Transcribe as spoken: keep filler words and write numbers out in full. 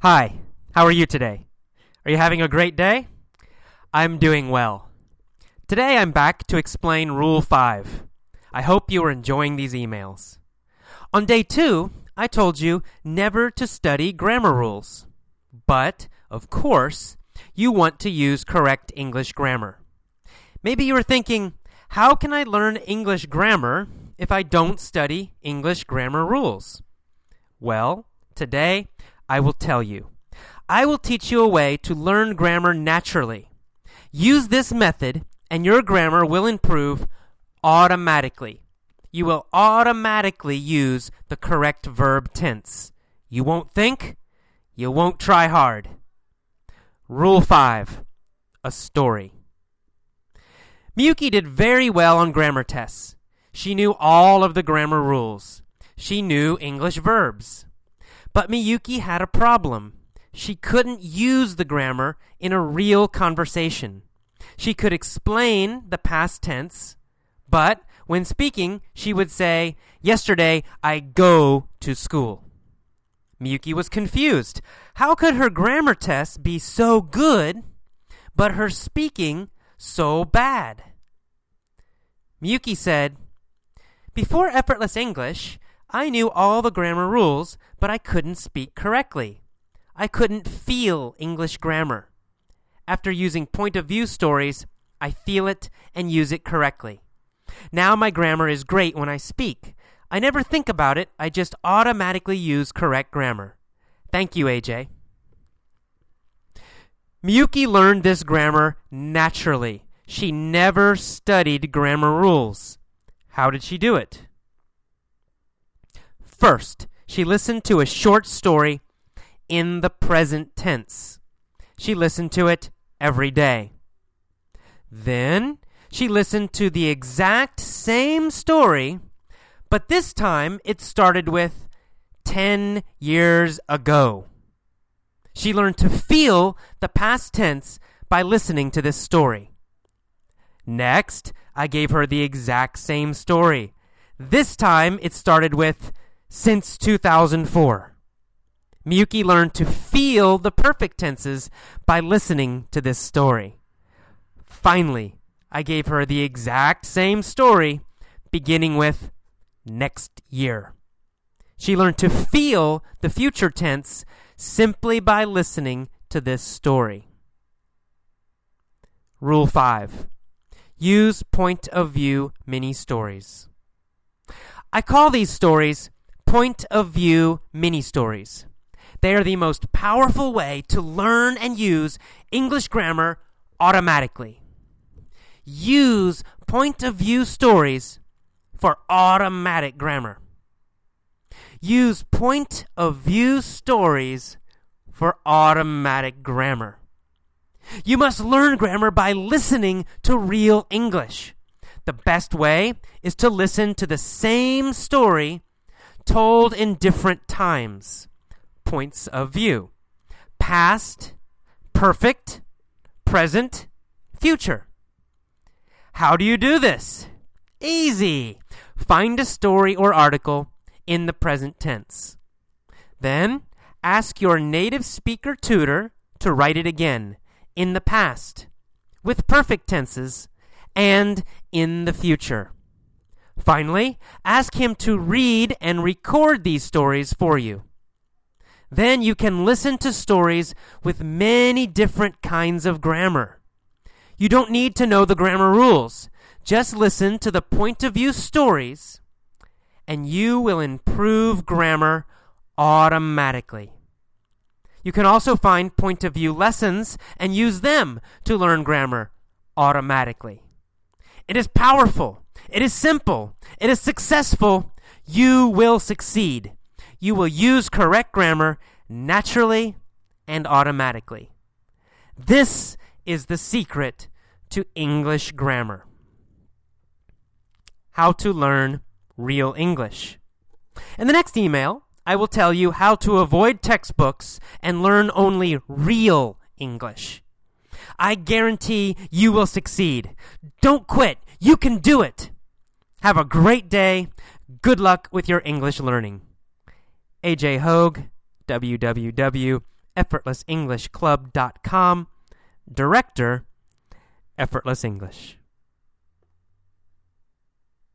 Hi, how are you today? Are you having a great day? I'm doing well. Today I'm back to explain Rule five. I hope you are enjoying these emails. On day two, I told you never to study grammar rules. But, of course, you want to use correct English grammar. Maybe you are thinking, how can I learn English grammar if I don't study English grammar rules? Well, today I will tell you. I will teach you a way to learn grammar naturally. Use this method and your grammar will improve automatically. You will automatically use the correct verb tense. You won't think, you won't try hard. Rule five, a story. Miyuki did very well on grammar tests. She knew all of the grammar rules. She knew English verbs. But Miyuki had a problem. She couldn't use the grammar in a real conversation. She could explain the past tense, but when speaking, she would say, "Yesterday, I go to school." Miyuki was confused. How could her grammar test be so good, but her speaking so bad? Miyuki said, "Before Effortless English, I knew all the grammar rules, but I couldn't speak correctly. I couldn't feel English grammar. After using point of view stories, I feel it and use it correctly. Now my grammar is great when I speak. I never think about it, I just automatically use correct grammar. Thank you, A J." Miyuki learned this grammar naturally. She never studied grammar rules. How did she do it? First, she listened to a short story in the present tense. She listened to it every day. Then, she listened to the exact same story, but this time it started with ten years ago. She learned to feel the past tense by listening to this story. Next, I gave her the exact same story. This time it started with since two thousand four. Miyuki learned to feel the perfect tenses by listening to this story. Finally, I gave her the exact same story, beginning with next year. She learned to feel the future tense simply by listening to this story. Rule five. Use point of view mini stories. I call these stories point of view mini stories. They are the most powerful way to learn and use English grammar automatically. Use point of view stories for automatic grammar. Use point of view stories for automatic grammar. You must learn grammar by listening to real English. The best way is to listen to the same story told in different times. Points of view. Past, perfect, present, future. How do you do this? Easy. Find a story or article in the present tense. Then, ask your native speaker tutor to write it again in the past, with perfect tenses, and in the future. Finally, ask him to read and record these stories for you. Then you can listen to stories with many different kinds of grammar. You don't need to know the grammar rules. Just listen to the point of view stories, and you will improve grammar automatically. You can also find point of view lessons and use them to learn grammar automatically. It is powerful. It is simple. It is successful. You will succeed. You will use correct grammar naturally and automatically. This is the secret to English grammar. How to learn real English. In the next email, I will tell you how to avoid textbooks and learn only real English. I guarantee you will succeed. Don't quit. You can do it. Have a great day. Good luck with your English learning. A J Hogue, w w w effortless english club dot com. Director, Effortless English.